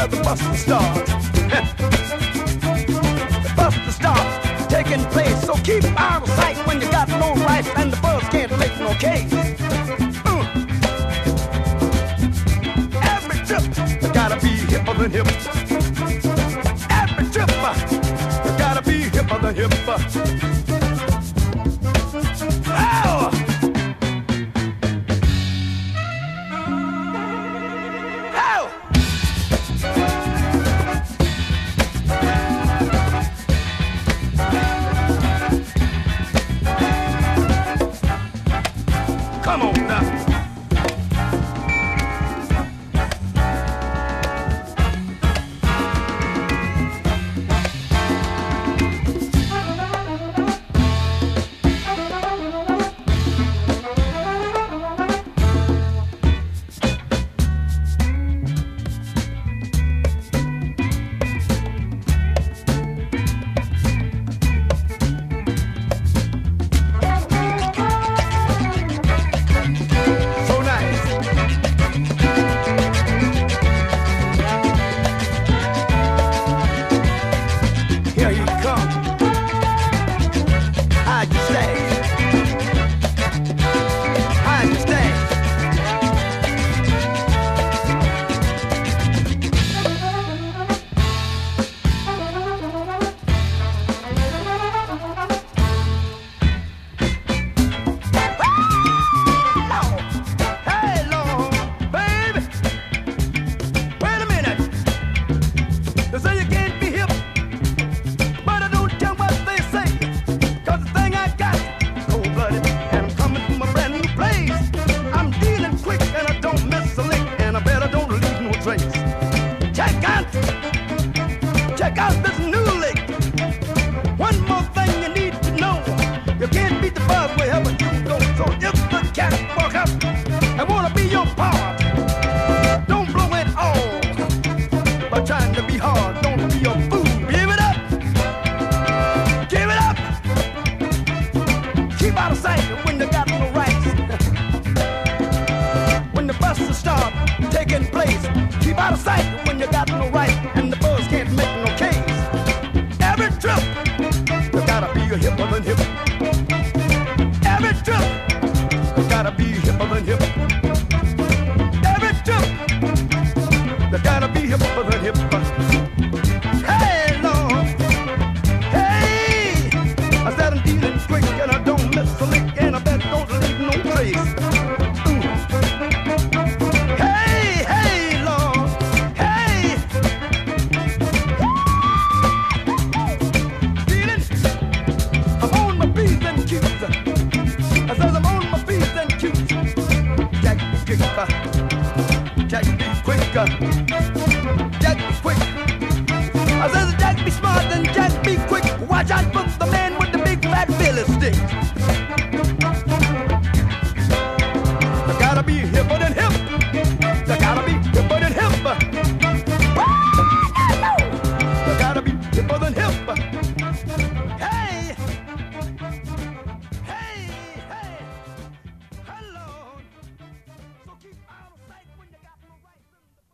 where the busting starts. The busting starts taking place, so keep out of sight when you got no rights and the buzz can't make no case. Every trip, you gotta be hipper than hip. Every trip, you gotta be hipper than hip. Oh! Come on now. Check out this new lick. One more thing you need to know. You can't beat the buzz wherever you go. So if the cat walk up and wanna be your part, don't blow it all by trying to be hard. Don't be a fool. Give it up. Give it up. Keep out of sight when you got no rights. When the buses start taking place, keep out of sight when you got no rights and the buzz can't make no case. Every trip, you gotta be a hipper than hip. Every trip, you gotta be hipper than hip. Every trip, you gotta be hipper than hip. Hey, Lord, hey, I said I'm dealing quick and I don't miss a lick and I bet don't leave no trace. I said I'm on my feet and cute. Jack be quicker.